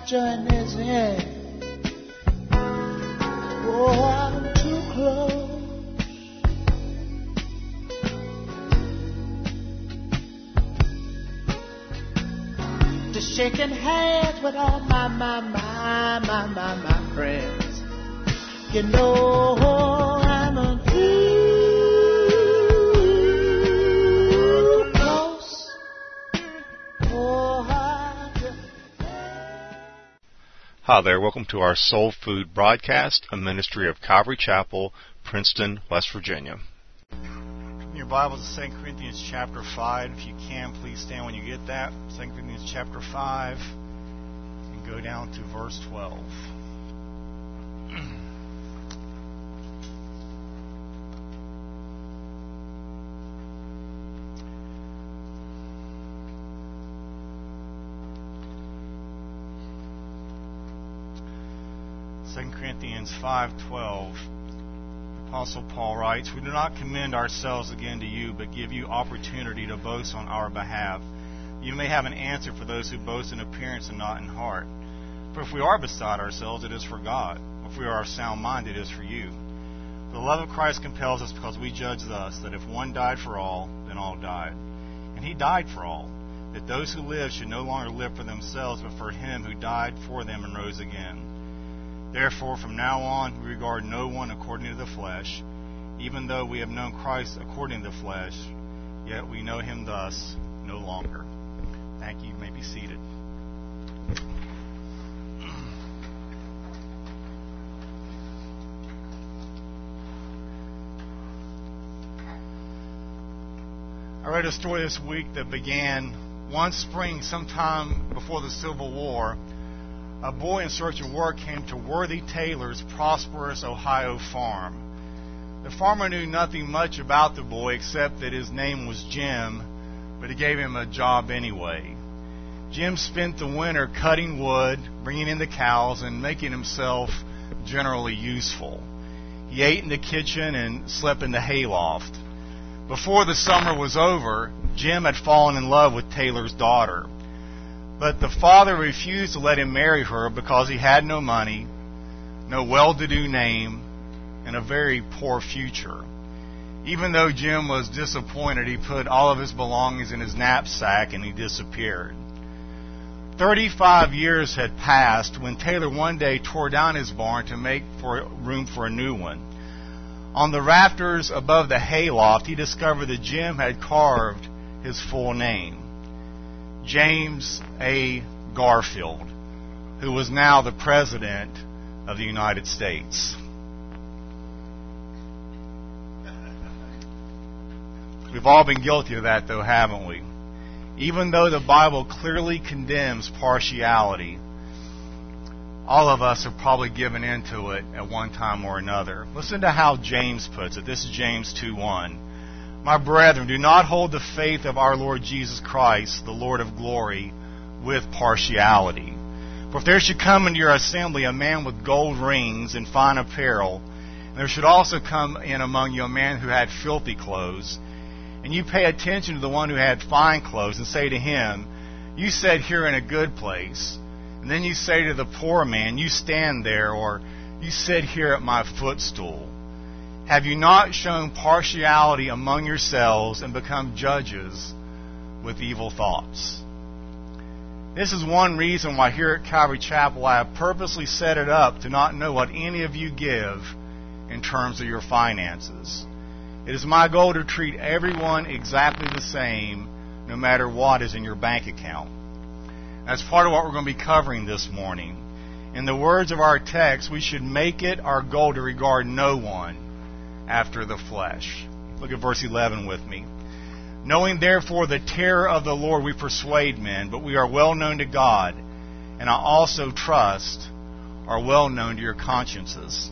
join his hand. Oh, I'm too close to shaking hands with all my friends. You know I'm too close. Oh, Hi there, welcome to our Soul Food broadcast, a ministry of Calvary Chapel, Princeton, West Virginia. In your Bibles, 2 Corinthians chapter 5. If you can, please stand when you get that. 2 Corinthians chapter 5, and go down to verse 12. Corinthians 5:12, Apostle Paul writes, "We do not commend ourselves again to you, but give you opportunity to boast on our behalf. You may have an answer for those who boast in appearance and not in heart. For if we are beside ourselves, it is for God. If we are sound minded, it is for you. The love of Christ compels us, because we judge thus, that if one died for all, then all died. And he died for all, that those who live should no longer live for themselves, but for him who died for them and rose again. Therefore, from now on, we regard no one according to the flesh. Even though we have known Christ according to the flesh, yet we know him thus no longer." Thank you. You may be seated. I read a story this week that began one spring sometime before the Civil War. A boy in search of work came to Worthy Taylor's prosperous Ohio farm. The farmer knew nothing much about the boy except that his name was Jim, but he gave him a job anyway. Jim spent the winter cutting wood, bringing in the cows, and making himself generally useful. He ate in the kitchen and slept in the hayloft. Before the summer was over, Jim had fallen in love with Taylor's daughter. But the father refused to let him marry her because he had no money, no well-to-do name, and a very poor future. Even though Jim was disappointed, he put all of his belongings in his knapsack and he disappeared. 35 years had passed when Taylor one day tore down his barn to make room for a new one. On the rafters above the hayloft, he discovered that Jim had carved his full name, James A. Garfield, who was now the President of the United States. We've all been guilty of that, though, haven't we? Even though the Bible clearly condemns partiality, all of us have probably given into it at one time or another. Listen to how James puts it. This is James 2:1. "My brethren, do not hold the faith of our Lord Jesus Christ, the Lord of glory, with partiality. For if there should come into your assembly a man with gold rings and fine apparel, and there should also come in among you a man who had filthy clothes, and you pay attention to the one who had fine clothes, and say to him, 'You sat here in a good place,' and then you say to the poor man, 'You stand there,' or 'You sit here at my footstool,' have you not shown partiality among yourselves and become judges with evil thoughts?" This is one reason why here at Calvary Chapel I have purposely set it up to not know what any of you give in terms of your finances. It is my goal to treat everyone exactly the same, no matter what is in your bank account. That's part of what we're going to be covering this morning. In the words of our text, we should make it our goal to regard no one after the flesh. Look at verse 11 with me. "Knowing therefore the terror of the Lord, we persuade men, but we are well known to God, and I also trust are well known to your consciences."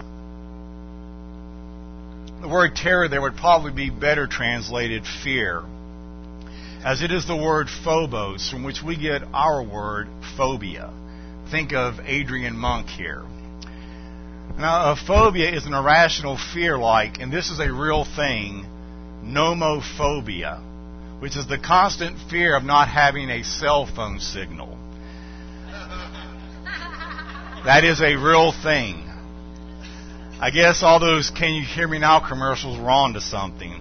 The word terror there would probably be better translated fear, as it is the word phobos, from which we get our word phobia. Think of Adrian Monk here. Now, a phobia is an irrational fear like, and this is a real thing, nomophobia, which is the constant fear of not having a cell phone signal. That is a real thing. I guess all those "can you hear me now" commercials were on to something.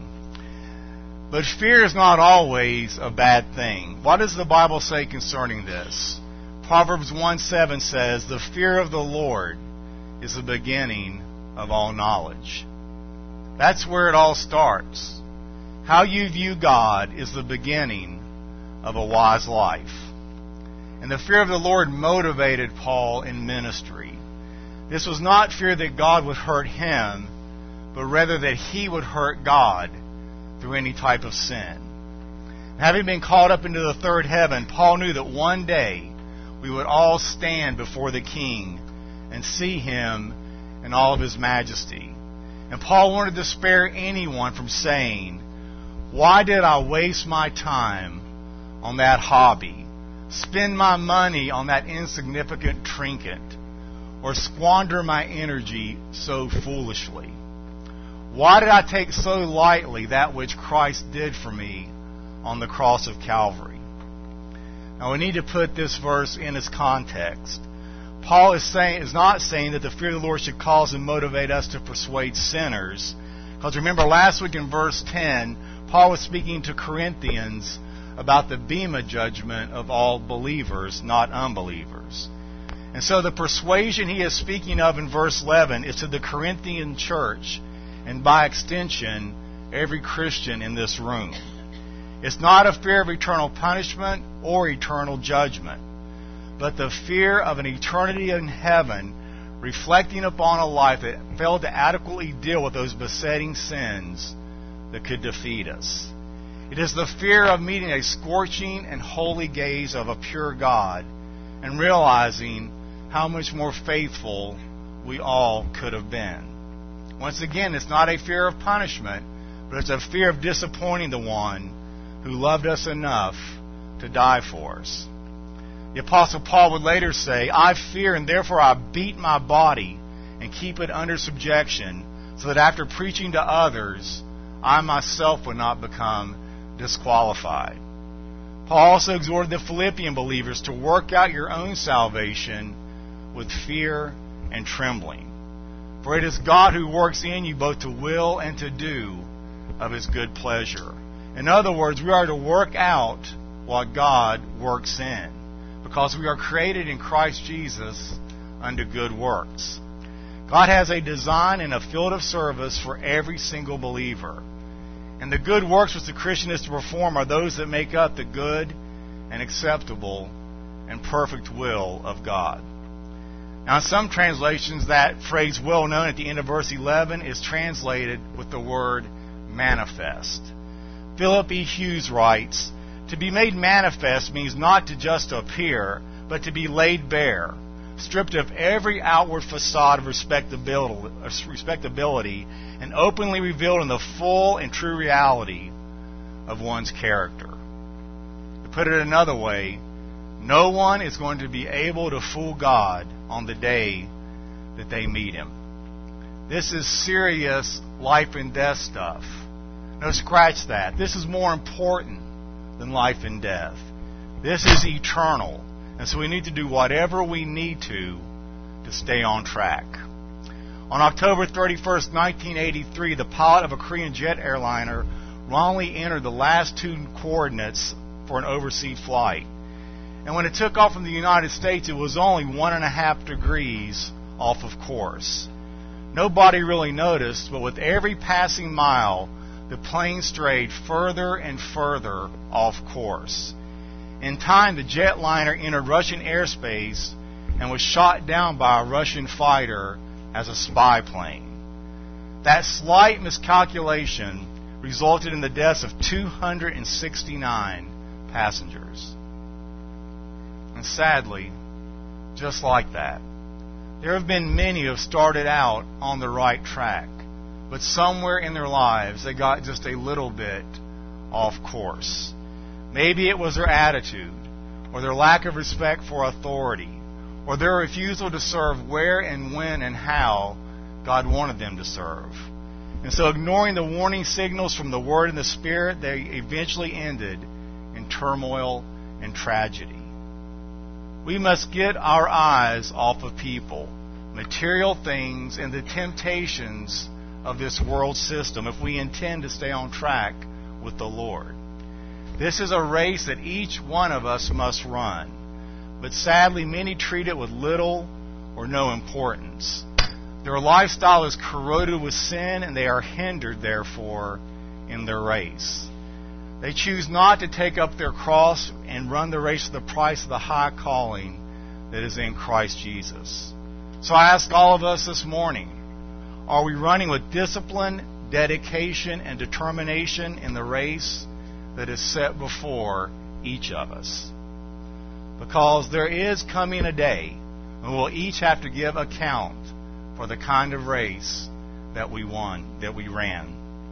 But fear is not always a bad thing. What does the Bible say concerning this? Proverbs 1:7 says, "The fear of the Lord is the beginning of all knowledge." That's where it all starts. How you view God is the beginning of a wise life. And the fear of the Lord motivated Paul in ministry. This was not fear that God would hurt him, but rather that he would hurt God through any type of sin. Having been called up into the third heaven, Paul knew that one day we would all stand before the King and see Him in all of His majesty. And Paul wanted to spare anyone from saying, "Why did I waste my time on that hobby, spend my money on that insignificant trinket, or squander my energy so foolishly? Why did I take so lightly that which Christ did for me on the cross of Calvary?" Now we need to put this verse in its context. Paul is not saying that the fear of the Lord should cause and motivate us to persuade sinners. Because remember last week in verse 10, Paul was speaking to Corinthians about the bema judgment of all believers, not unbelievers. And so the persuasion he is speaking of in verse 11 is to the Corinthian church, and by extension, every Christian in this room. It's not a fear of eternal punishment or eternal judgment, but the fear of an eternity in heaven reflecting upon a life that failed to adequately deal with those besetting sins that could defeat us. It is the fear of meeting a scorching and holy gaze of a pure God and realizing how much more faithful we all could have been. Once again, it's not a fear of punishment, but it's a fear of disappointing the one who loved us enough to die for us. The Apostle Paul would later say, "I fear and therefore I beat my body and keep it under subjection, so that after preaching to others, I myself would not become disqualified." Paul also exhorted the Philippian believers to work out your own salvation with fear and trembling. For it is God who works in you both to will and to do of His good pleasure. In other words, we are to work out what God works in, because we are created in Christ Jesus unto good works. God has a design and a field of service for every single believer. And the good works which the Christian is to perform are those that make up the good and acceptable and perfect will of God. Now, in some translations, that phrase "well known" at the end of verse 11 is translated with the word "manifest." Philip E. Hughes writes, "To be made manifest means not to just appear, but to be laid bare, stripped of every outward facade of respectability, and openly revealed in the full and true reality of one's character." To put it another way, no one is going to be able to fool God on the day that they meet Him. This is serious life and death stuff. No, scratch that. This is more important than life and death. This is eternal. And so we need to do whatever we need to stay on track. On October 31st, 1983, the pilot of a Korean jet airliner wrongly entered the last two coordinates for an overseas flight. And when it took off from the United States, it was only 1.5 degrees off of course. Nobody really noticed, but with every passing mile, the plane strayed further and further off course. In time, the jetliner entered Russian airspace and was shot down by a Russian fighter as a spy plane. That slight miscalculation resulted in the deaths of 269 passengers. And sadly, just like that, there have been many who have started out on the right track, but somewhere in their lives they got just a little bit off course. Maybe it was their attitude, or their lack of respect for authority, or their refusal to serve where and when and how God wanted them to serve. And so, ignoring the warning signals from the Word and the Spirit, they eventually ended in turmoil and tragedy. We must get our eyes off of people, material things, and the temptations of this world system if we intend to stay on track with the Lord. This is a race that each one of us must run, but sadly many treat it with little or no importance. Their lifestyle is corroded with sin, and they are hindered, therefore, in their race. They choose not to take up their cross and run the race for the price of the high calling that is in Christ Jesus. So I ask all of us this morning, are we running with discipline, dedication, and determination in the race that is set before each of us? Because there is coming a day when we'll each have to give account for the kind of race that we ran.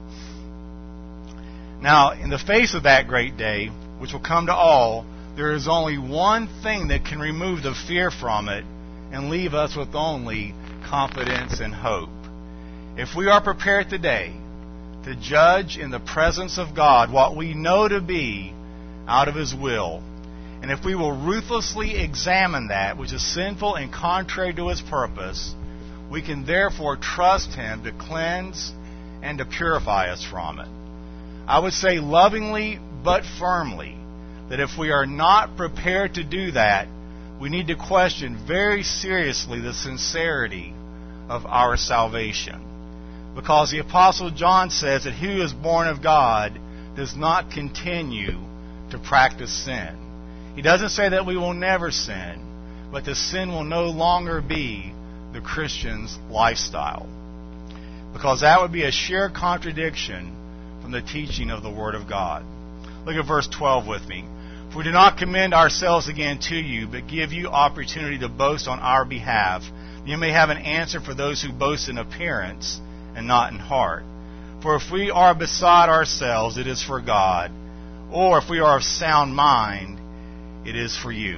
Now, in the face of that great day, which will come to all, there is only one thing that can remove the fear from it and leave us with only confidence and hope. If we are prepared today to judge in the presence of God what we know to be out of His will, and if we will ruthlessly examine that which is sinful and contrary to His purpose, we can therefore trust Him to cleanse and to purify us from it. I would say lovingly but firmly that if we are not prepared to do that, we need to question very seriously the sincerity of our salvation. Because the Apostle John says that he who is born of God does not continue to practice sin. He doesn't say that we will never sin, but the sin will no longer be the Christian's lifestyle. Because that would be a sheer contradiction from the teaching of the Word of God. Look at verse 12 with me. For we do not commend ourselves again to you, but give you opportunity to boast on our behalf. You may have an answer for those who boast in appearance and not in heart. For if we are beside ourselves, it is for God. Or if we are of sound mind, it is for you.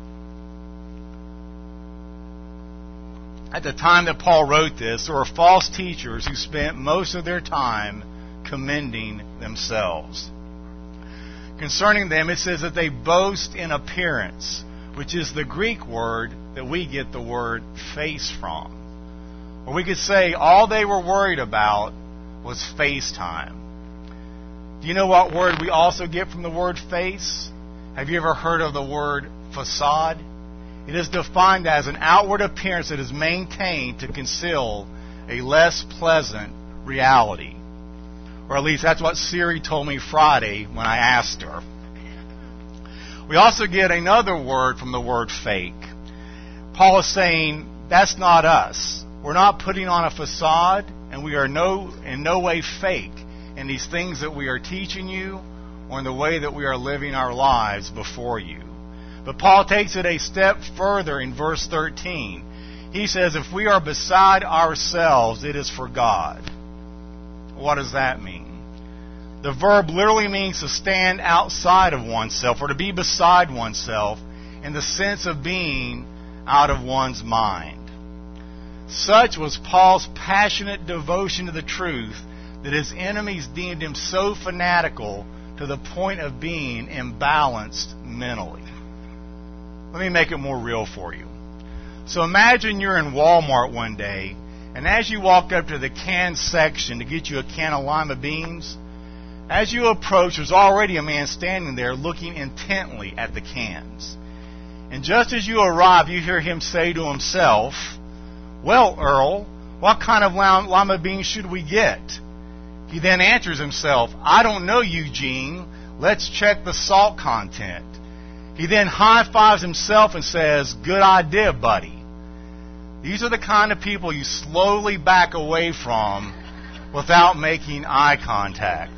At the time that Paul wrote this, there were false teachers who spent most of their time commending themselves. Concerning them, it says that they boast in appearance, which is the Greek word that we get the word face from. Or we could say all they were worried about was face time. Do you know what word we also get from the word face? Have you ever heard of the word facade? It is defined as an outward appearance that is maintained to conceal a less pleasant reality. Or at least that's what Siri told me Friday when I asked her. We also get another word from the word fake. Paul is saying, that's not us. We're not putting on a facade, and we are in no way fake in these things that we are teaching you or in the way that we are living our lives before you. But Paul takes it a step further in verse 13. He says, if we are beside ourselves, it is for God. What does that mean? The verb literally means to stand outside of oneself or to be beside oneself in the sense of being out of one's mind. Such was Paul's passionate devotion to the truth that his enemies deemed him so fanatical to the point of being imbalanced mentally. Let me make it more real for you. So imagine you're in Walmart one day, and as you walk up to the can section to get you a can of lima beans, as you approach, there's already a man standing there looking intently at the cans. And just as you arrive, you hear him say to himself, well, Earl, what kind of lima beans should we get? He then answers himself, I don't know, Eugene. Let's check the salt content. He then high-fives himself and says, good idea, buddy. These are the kind of people you slowly back away from without making eye contact.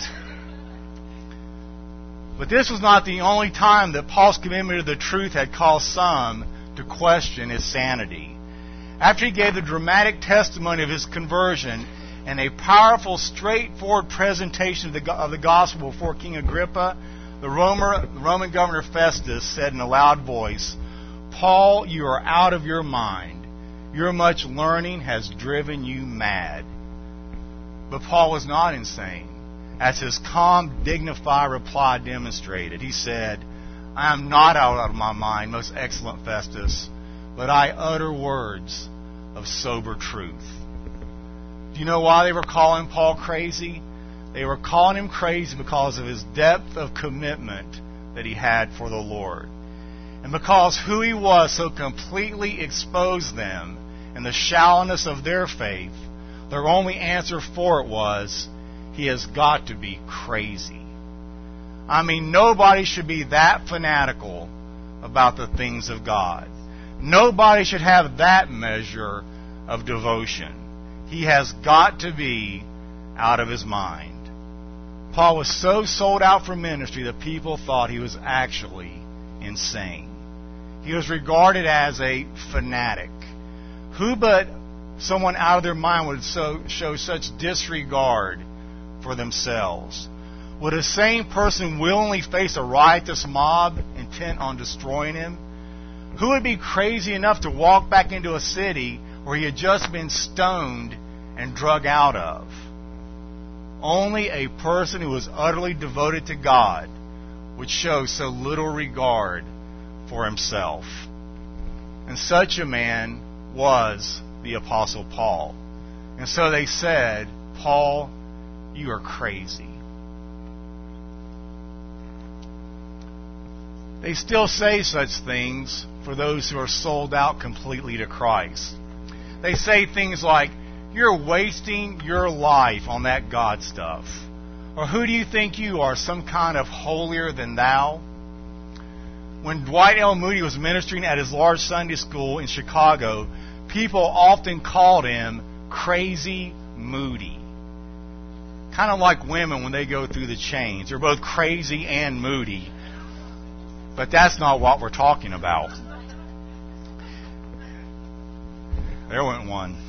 But this was not the only time that Paul's commitment to the truth had caused some to question his sanity. After he gave the dramatic testimony of his conversion and a powerful, straightforward presentation of the gospel before King Agrippa, the Roman governor Festus said in a loud voice, Paul, you are out of your mind. Your much learning has driven you mad. But Paul was not insane. As his calm, dignified reply demonstrated, he said, I am not out of my mind, most excellent Festus, but I utter words of sober truth. Do you know why they were calling Paul crazy? They were calling him crazy because of his depth of commitment that he had for the Lord. And because who he was so completely exposed them and the shallowness of their faith, their only answer for it was, he has got to be crazy. I mean, nobody should be that fanatical about the things of God. Nobody should have that measure of devotion. He has got to be out of his mind. Paul was so sold out for ministry that people thought he was actually insane. He was regarded as a fanatic. Who but someone out of their mind would show such disregard for themselves? Would a sane person willingly face a riotous mob intent on destroying him? Who would be crazy enough to walk back into a city where he had just been stoned and drug out of? Only a person who was utterly devoted to God would show so little regard for himself. And such a man was the Apostle Paul. And so they said, Paul, you are crazy. They still say such things for those who are sold out completely to Christ. They say things like, you're wasting your life on that God stuff. Or who do you think you are, some kind of holier than thou? When Dwight L. Moody was ministering at his large Sunday school in Chicago, people often called him Crazy Moody. Kind of like women when they go through the chains. They're both crazy and moody. But that's not what we're talking about. There went one.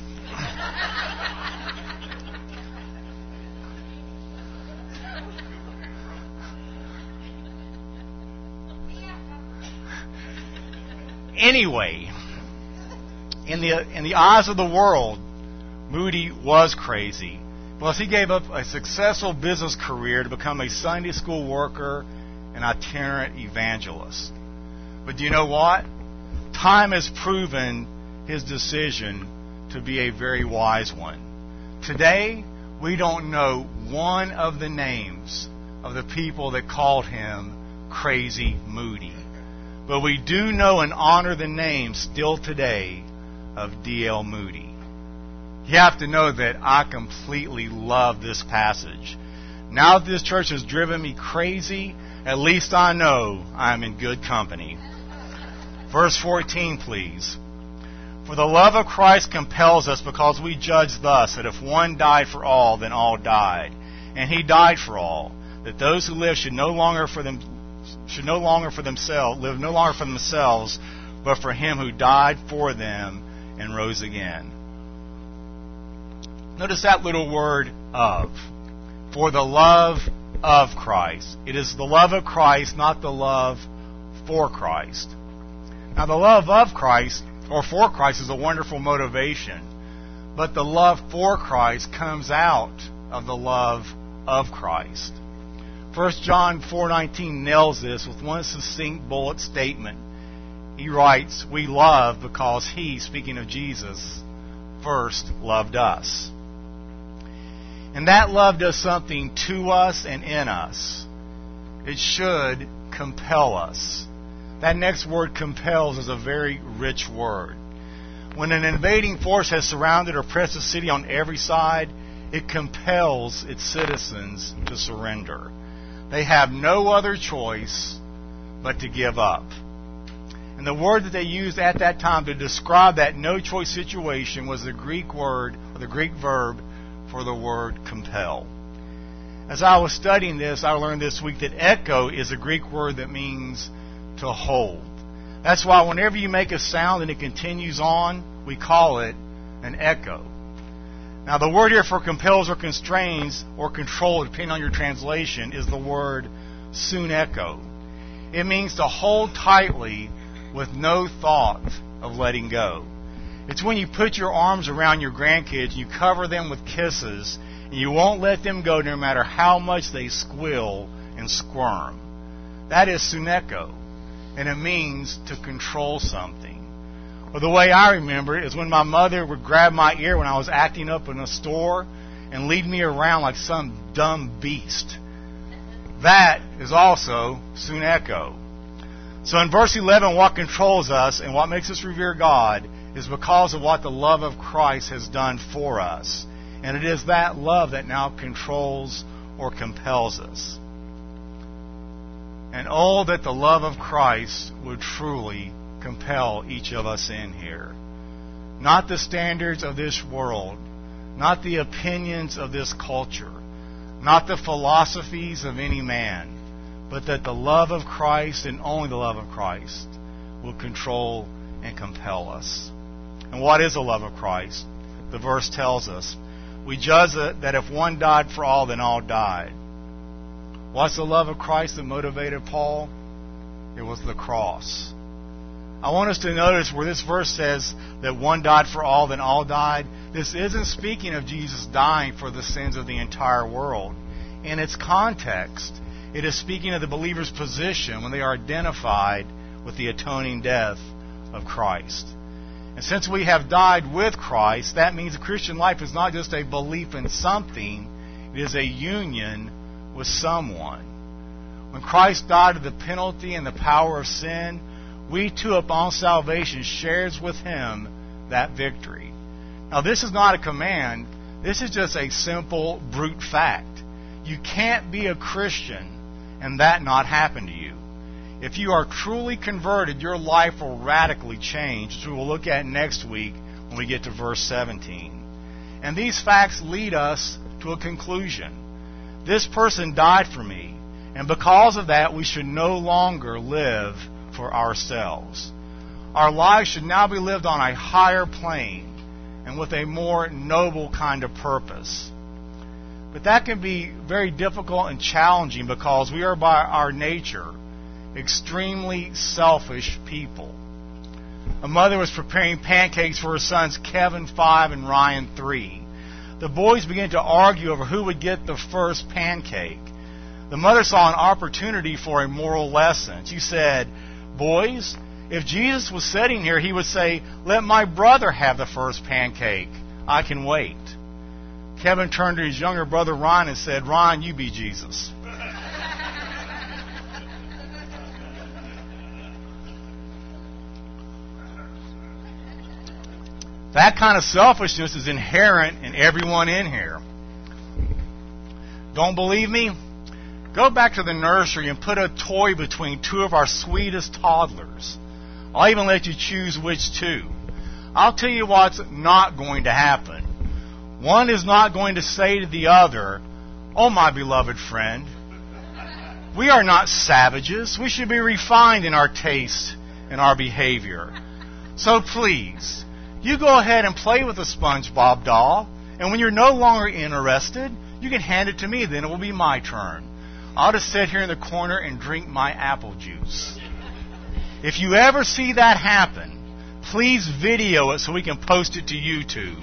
Anyway, in the eyes of the world, Moody was crazy. Plus, he gave up a successful business career to become a Sunday school worker and itinerant evangelist. But do you know what? Time has proven his decision to be a very wise one. Today, we don't know one of the names of the people that called him Crazy Moody. But we do know and honor the name still today of D.L. Moody. You have to know that I completely love this passage. Now that this church has driven me crazy, at least I know I'm in good company. Verse 14, please. For the love of Christ compels us, because we judge thus, that if one died for all, then all died. And he died for all, that those who live live no longer for themselves, but for him who died for them and rose again. Notice that little word of. For the love of Christ. It is the love of Christ, not the love for Christ. Now, the love of Christ, or for Christ, is a wonderful motivation. But the love for Christ comes out of the love of Christ. 1 John 4:19 nails this with one succinct bullet statement. He writes, we love because he, speaking of Jesus, first loved us. And that love does something to us and in us. It should compel us. That next word, compels, is a very rich word. When an invading force has surrounded or pressed a city on every side, it compels its citizens to surrender. They have no other choice but to give up. And the word that they used at that time to describe that no-choice situation was the Greek word, or the Greek verb, for the word compel. As I was studying this, I learned this week that echo is a Greek word that means to hold. That's why whenever you make a sound and it continues on, we call it an echo. Now, the word here for compels or constrains or control, depending on your translation, is the word suneko. It means to hold tightly with no thought of letting go. It's when you put your arms around your grandkids, you cover them with kisses, and you won't let them go no matter how much they squeal and squirm. That is suneko. and it means to control something. Or the way I remember it is when my mother would grab my ear when I was acting up in a store and lead me around like some dumb beast. That is also suneko. So in verse 11, what controls us and what makes us revere God is because of what the love of Christ has done for us. And it is that love that now controls or compels us. And oh, that the love of Christ would truly compel each of us in here. Not the standards of this world, not the opinions of this culture, not the philosophies of any man, but that the love of Christ and only the love of Christ will control and compel us. And what is the love of Christ? The verse tells us, we judge that if one died for all, then all died. What's the love of Christ that motivated Paul? It was the cross. I want us to notice where this verse says that one died for all, then all died. This isn't speaking of Jesus dying for the sins of the entire world. In its context, it is speaking of the believer's position when they are identified with the atoning death of Christ. And since we have died with Christ, that means the Christian life is not just a belief in something, it is a union with someone. When Christ died of the penalty and the power of sin, we too upon salvation shares with Him that victory. Now this is not a command, this is just a simple brute fact. You can't be a Christian and that not happen to you. If you are truly converted, your life will radically change, which we will look at next week when we get to verse 17. And these facts lead us to a conclusion. This person died for me, and because of that, we should no longer live for ourselves. Our lives should now be lived on a higher plane and with a more noble kind of purpose. But that can be very difficult and challenging because we are by our nature extremely selfish people. A mother was preparing pancakes for her sons Kevin 5 and Ryan 3. The boys began to argue over who would get the first pancake. The mother saw an opportunity for a moral lesson. She said, "Boys, if Jesus was sitting here, He would say, 'Let my brother have the first pancake. I can wait.'" Kevin turned to his younger brother Ryan and said, "Ryan, you be Jesus." That kind of selfishness is inherent in everyone in here. Don't believe me? Go back to the nursery and put a toy between two of our sweetest toddlers. I'll even let you choose which two. I'll tell you what's not going to happen. One is not going to say to the other, "Oh, my beloved friend, we are not savages. We should be refined in our taste and our behavior. So please, you go ahead and play with the SpongeBob doll, and when you're no longer interested, you can hand it to me, then it will be my turn. I'll just sit here in the corner and drink my apple juice." If you ever see that happen, please video it so we can post it to YouTube.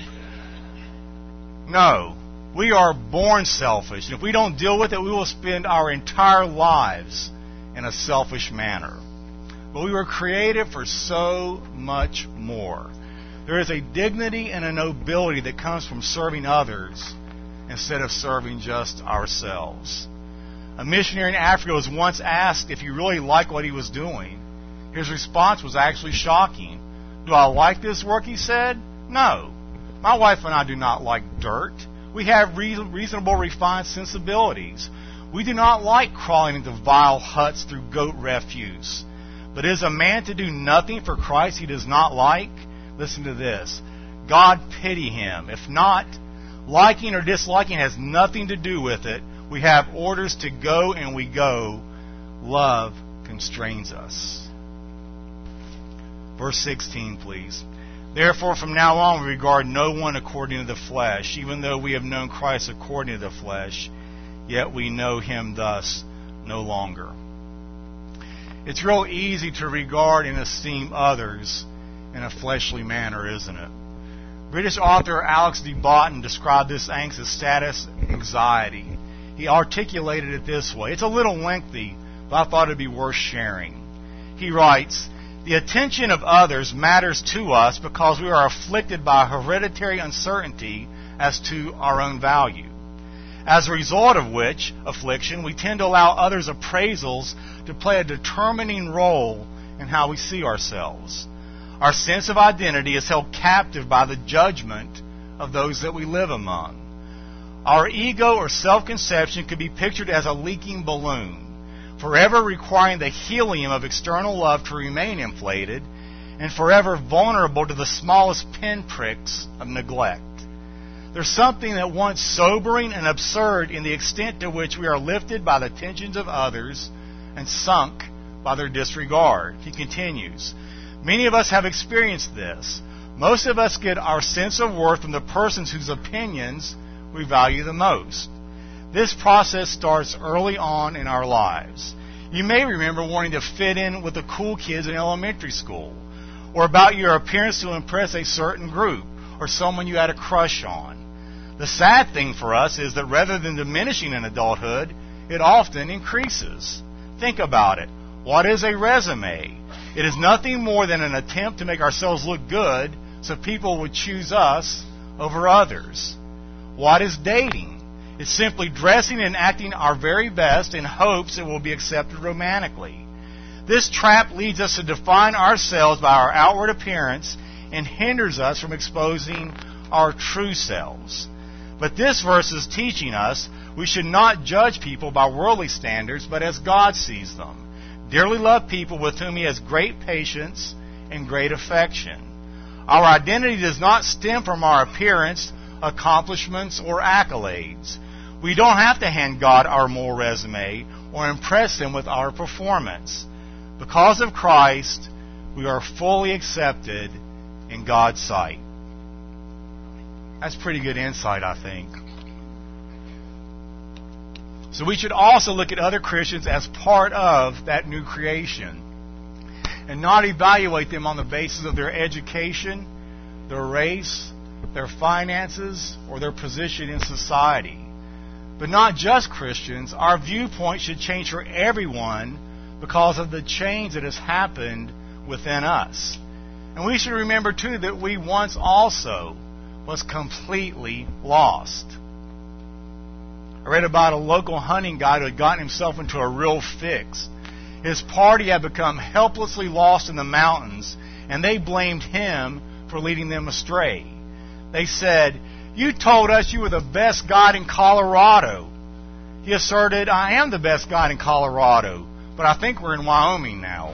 No, we are born selfish, and if we don't deal with it, we will spend our entire lives in a selfish manner. But we were created for so much more. There is a dignity and a nobility that comes from serving others instead of serving just ourselves. A missionary in Africa was once asked if he really liked what he was doing. His response was actually shocking. "Do I like this work?" he said. "No. My wife and I do not like dirt. We have reasonable, refined sensibilities. We do not like crawling into vile huts through goat refuse. But is a man to do nothing for Christ he does not like? Listen to this. God pity him. If not, liking or disliking has nothing to do with it. We have orders to go and we go. Love constrains us." Verse 16, please. "Therefore, from now on, we regard no one according to the flesh. Even though we have known Christ according to the flesh, yet we know Him thus no longer." It's real easy to regard and esteem others in a fleshly manner, isn't it? British author Alex de Botton described this angst as status anxiety. He articulated it this way. It's a little lengthy, but I thought it'd be worth sharing. He writes, "The attention of others matters to us because we are afflicted by a hereditary uncertainty as to our own value. As a result of which affliction, we tend to allow others' appraisals to play a determining role in how we see ourselves. Our sense of identity is held captive by the judgment of those that we live among. Our ego or self-conception could be pictured as a leaking balloon, forever requiring the helium of external love to remain inflated, and forever vulnerable to the smallest pinpricks of neglect. There's something at once sobering and absurd in the extent to which we are lifted by the attentions of others and sunk by their disregard." He continues, "Many of us have experienced this. Most of us get our sense of worth from the persons whose opinions we value the most. This process starts early on in our lives. You may remember wanting to fit in with the cool kids in elementary school, or about your appearance to impress a certain group, or someone you had a crush on. The sad thing for us is that rather than diminishing in adulthood, it often increases. Think about it. What is a resume? It is nothing more than an attempt to make ourselves look good so people would choose us over others. What is dating? It's simply dressing and acting our very best in hopes it will be accepted romantically. This trap leads us to define ourselves by our outward appearance and hinders us from exposing our true selves. But this verse is teaching us we should not judge people by worldly standards, but as God sees them. Dearly love people with whom He has great patience and great affection. Our identity does not stem from our appearance, accomplishments, or accolades. We don't have to hand God our moral resume or impress Him with our performance. Because of Christ, we are fully accepted in God's sight." That's pretty good insight, I think. So we should also look at other Christians as part of that new creation and not evaluate them on the basis of their education, their race, their finances, or their position in society. But not just Christians. Our viewpoint should change for everyone because of the change that has happened within us. And we should remember, too, that we once also was completely lost. I read about a local hunting guide who had gotten himself into a real fix. His party had become helplessly lost in the mountains, and they blamed him for leading them astray. They said, "You told us you were the best guide in Colorado." He asserted, "I am the best guide in Colorado, but I think we're in Wyoming now."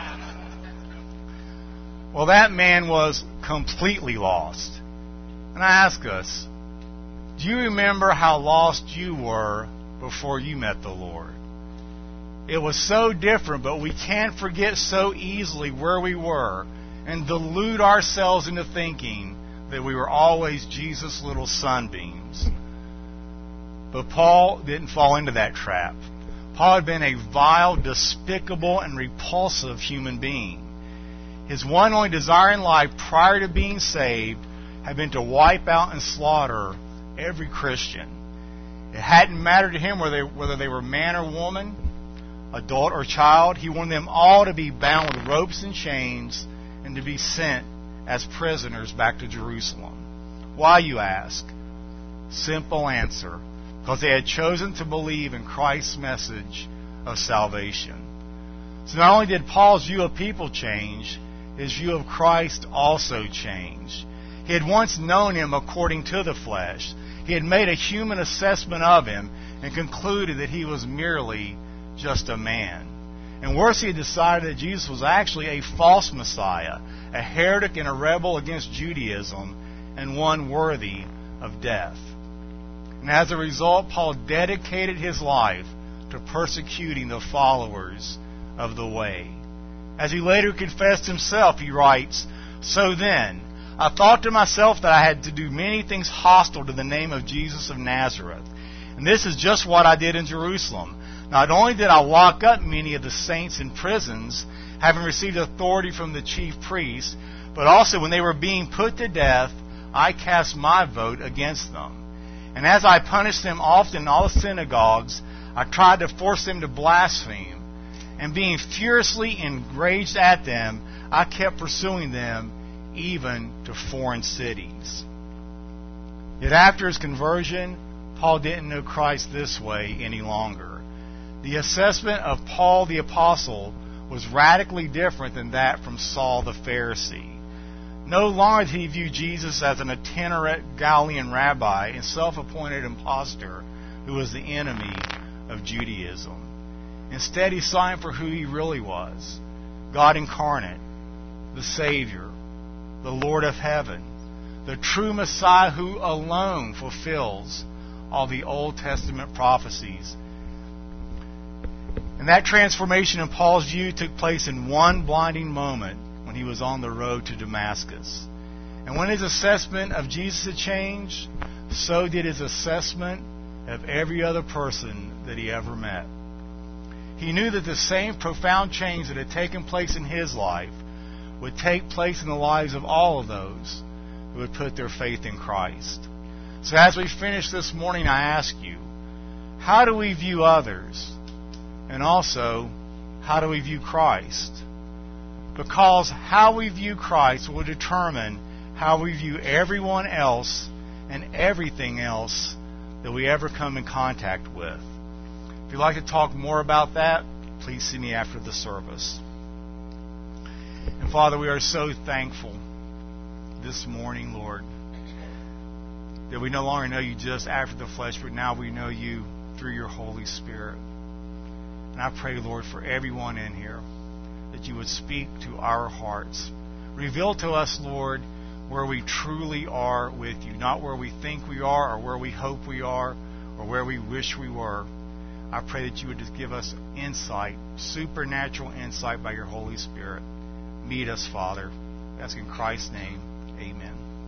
Well, that man was completely lost. And I ask us, do you remember how lost you were before you met the Lord? It was so different, but we can't forget so easily where we were and delude ourselves into thinking that we were always Jesus' little sunbeams. But Paul didn't fall into that trap. Paul had been a vile, despicable, and repulsive human being. His one only desire in life prior to being saved had been to wipe out and slaughter every Christian. It hadn't mattered to him whether they were man or woman, adult or child. He wanted them all to be bound with ropes and chains and to be sent as prisoners back to Jerusalem. Why, you ask? Simple answer. Because they had chosen to believe in Christ's message of salvation. So not only did Paul's view of people change, his view of Christ also changed. He had once known Him according to the flesh. He had made a human assessment of Him and concluded that He was merely just a man. And worse, he had decided that Jesus was actually a false Messiah, a heretic and a rebel against Judaism, and one worthy of death. And as a result, Paul dedicated his life to persecuting the followers of the way. As he later confessed himself, he writes, "So then, I thought to myself that I had to do many things hostile to the name of Jesus of Nazareth. And this is just what I did in Jerusalem. Not only did I lock up many of the saints in prisons, having received authority from the chief priests, but also when they were being put to death, I cast my vote against them. And as I punished them often in all the synagogues, I tried to force them to blaspheme. And being furiously enraged at them, I kept pursuing them even to foreign cities. Yet after his conversion, Paul didn't know Christ this way any longer. The assessment of Paul the Apostle was radically different than that from Saul the Pharisee. No longer did he view Jesus as an itinerant Galilean rabbi and self-appointed impostor who was the enemy of Judaism. Instead, he saw him for who he really was, God incarnate, the Savior, the Lord of heaven, the true Messiah who alone fulfills all the Old Testament prophecies. And that transformation in Paul's view took place in one blinding moment when he was on the road to Damascus. And when his assessment of Jesus had changed, so did his assessment of every other person that he ever met. He knew that the same profound change that had taken place in his life would take place in the lives of all of those who would put their faith in Christ. So as we finish this morning, I ask you, how do we view others? And also, how do we view Christ? Because how we view Christ will determine how we view everyone else and everything else that we ever come in contact with. If you'd like to talk more about that, please see me after the service. And Father, we are so thankful this morning, Lord, that we no longer know you just after the flesh, but now we know you through your Holy Spirit. And I pray, Lord, for everyone in here, that you would speak to our hearts. Reveal to us, Lord, where we truly are with you, not where we think we are or where we hope we are or where we wish we were. I pray that you would just give us insight, supernatural insight by your Holy Spirit. Meet us, Father. I ask in Christ's name, amen.